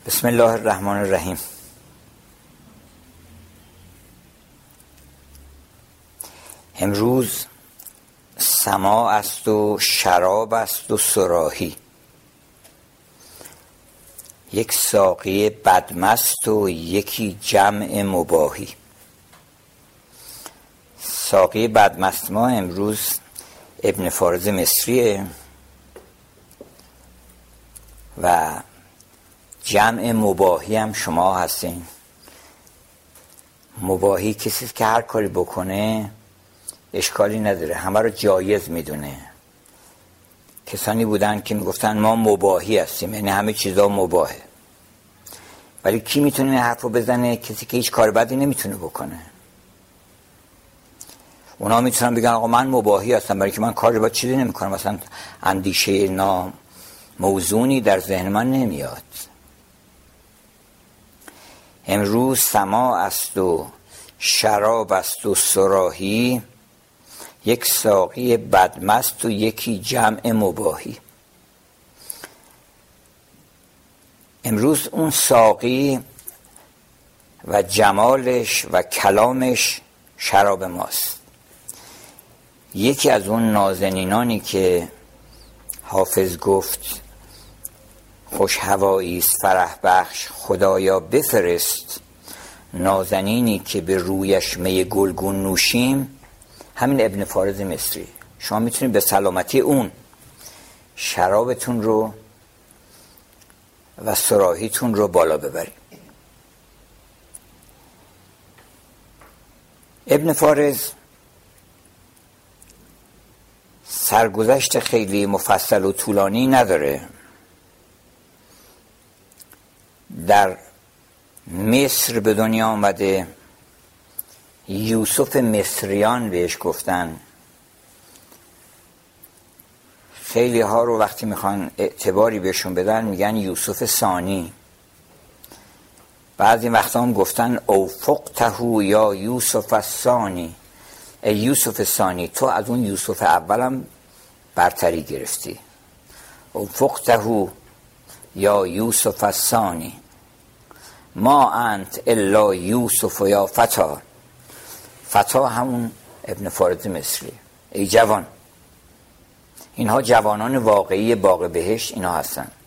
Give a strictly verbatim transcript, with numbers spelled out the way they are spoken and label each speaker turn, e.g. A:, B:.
A: بسم الله الرحمن الرحیم. امروز سماع است و شراب است و صراحی، یک ساقی بدمست و یکی جمع مباحی. ساقی بدمست ما امروز ابن فارض مصریه و جمع مباحی هم شما هستین. مباحی کسی که هر کاری بکنه اشکالی نداره، همه رو جایز میدونه. کسانی بودن که میگفتن ما مباحی هستیم، یعنی همه چیزا مباحه. ولی کی میتونه این حرف رو بزنه؟ کسی که هیچ کار بدی نمیتونه بکنه. اونا میتونن بگن آقا من مباحی هستم برای که من کار بد چیزی نمیکنم، مثلا اندیشه نام موزونی در ذهن من نمیاد. امروز سماع است و شراب است و صراحی، یک ساقی بدمست و یکی جمع مباحی. امروز اون ساقی و جمالش و کلامش شراب ماست. یکی از اون نازنینانی که حافظ گفت خوش هوایی است فرح بخش، خدایا بفرست نازنینی که به رویش می گلگون نوشیم، همین ابن فارض مصری. شما میتونید به سلامتی اون شرابتون رو و صراحیتون رو بالا ببرید. ابن فارض سرگذشت خیلی مفصل و طولانی نداره. در مصر به دنیا آمده، یوسف مصریان بهش گفتن. خیلی ها رو وقتی میخوان اعتباری بهشون بدن میگن یوسف ثانی. بعضی وقتا هم گفتن اوفقته یا یوسف الثانی، ای یوسف ثانی تو از اون یوسف اولم برتری گرفتی. اوفقته یا یوسف الثانی ما انت الا یوسف یا فتا. فتا همون ابن فارض مصری، ای جوان. اینها جوانان واقعی باغ بهشت اینا هستن.